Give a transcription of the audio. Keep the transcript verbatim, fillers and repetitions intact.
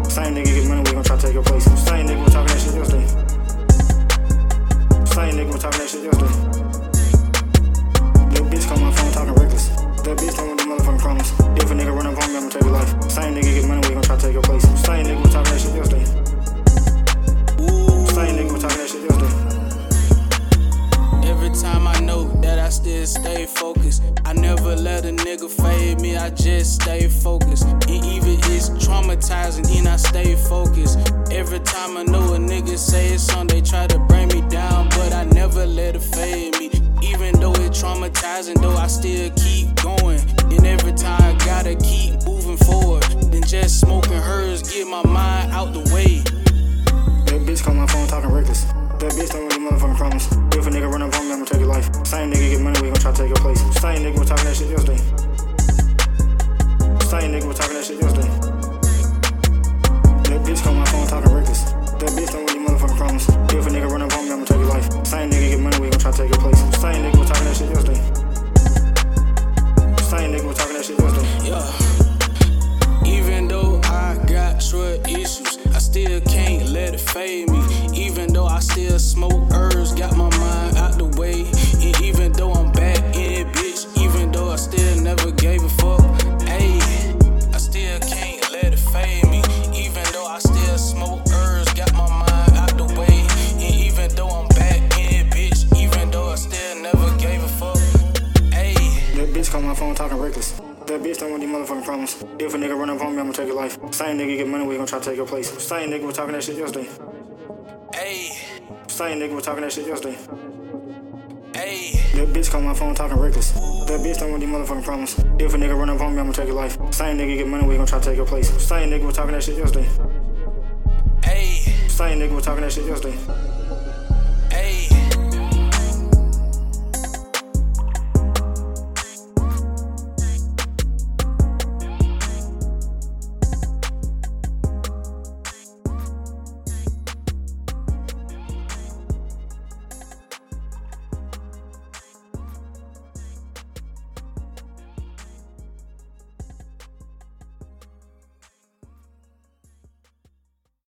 Same nigga get money, we gon' try to take your place. Same nigga was talking that shit yesterday. Same nigga was talking that shit yesterday. That bitch call my phone talking reckless. That bitch don't want the motherfucking promise. If a nigga run up on me, I'ma take your life. Same nigga get money, we gon' try to take your place. Same nigga was talking that shit yesterday. Same nigga was talking that shit yesterday. Every time I know that I still stay focused. I never let a nigga fade me, I just stay focused. And even it's traumatizing, then I stay focused. Every time I know a nigga say it's on, they try to bring me down, but I never let it fade me. Even though it's traumatizing, though I still keep going. And every time I gotta keep moving forward. Then just smoking hers, get my mind out the way. That bitch call my phone talking reckless. That bitch don't want the motherfucking promise. If a nigga run up on me, I'ma take your life. Same nigga get money, we gon' try to take your place. Same nigga was talking that shit yesterday. Same nigga was talking that shit yesterday. That bitch call my phone talking reckless. That bitch don't want the motherfucking promise. If a nigga run up on me, I'ma take your life. Same nigga get money, we gon' try to take your place. Same nigga was talking that shit yesterday. Same nigga was talking that shit yesterday. Yeah. Even though I got short issues, I still can't let it fade me. Even though I still smoke herbs, got my mind out the way. And even though I'm back in it, bitch, even though I still never gave a fuck, ayy, I still can't let it fade me. Even though I still smoke herbs, got my mind out the way. And even though I'm back in it, bitch, even though I still never gave a fuck, ayy. That bitch call my phone talking reckless. That bitch don't want the motherfucking promise. If a nigga run up on me, I'ma take your life. Same nigga get money, we gon' try to take your place. Same nigga was talking that shit yesterday. Ayy, Same nigga was talking that shit yesterday. ayy. That bitch call my phone talking reckless. That bitch don't want the motherfucking promise. If a nigga run up on me, I'ma take your life. Same nigga get money, we gon' try to take your place. Same nigga was talking that shit yesterday. Ayy. Same nigga was talking that shit yesterday.